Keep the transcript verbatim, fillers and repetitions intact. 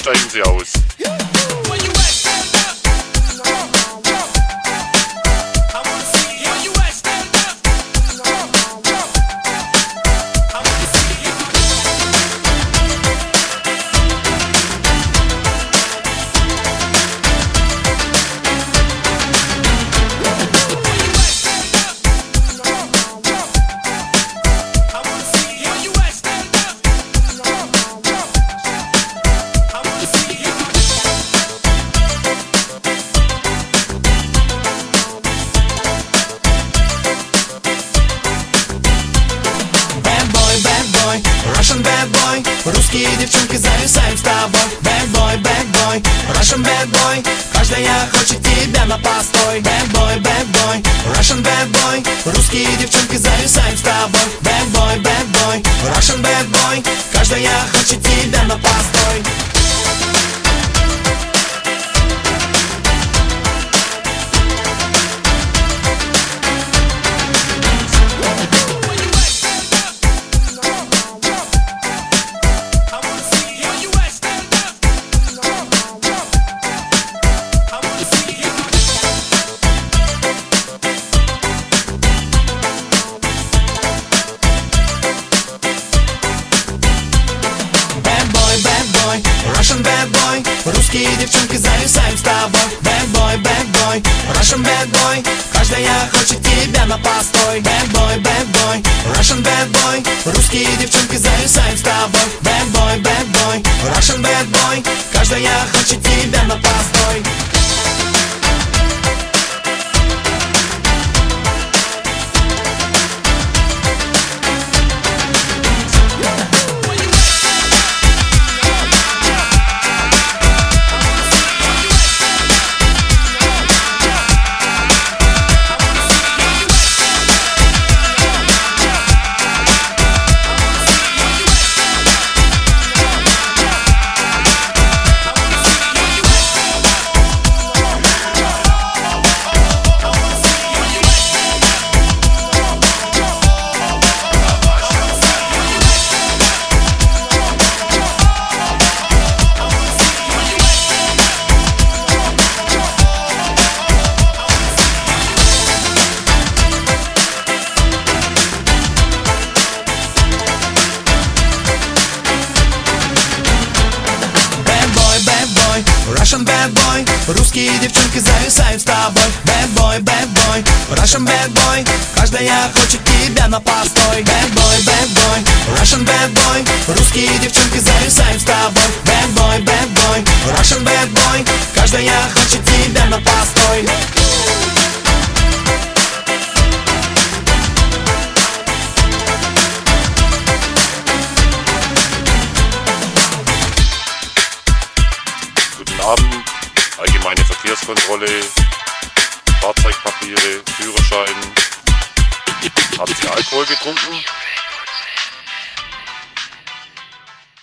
steigen Sie aus. Russian bad boy, русские девчонки зависают с тобой. Bad boy, bad boy, Russian bad boy, каждая хочет тебя на постой. Bad boy, bad boy, Russian bad boy, русские девчонки зависают с тобой. Bad boy, bad boy, Russian bad boy, каждая хочет тебя на постой. Russian bad boy, русские девчонки зависают с тобой. Bad boy, bad boy, Russian bad boy, каждая хочет тебя на постой. Bad boy, bad boy, Russian bad boy, русские девчонки зависают с тобой. Bad boy, bad boy, Russian bad boy, каждая хочет тебя на постой. Russian bad boy, русские девчонки зависают с тобой. Bad boy, bad boy, Russian bad boy, каждая хочет тебя на постой. Bad boy, bad boy, Russian bad boy, русские девчонки зависают с тобой. Bad boy, bad boy, Russian bad boy, каждая хочет тебя на постой. Abend, allgemeine Verkehrskontrolle, Fahrzeugpapiere, Führerschein. Haben Sie Alkohol getrunken?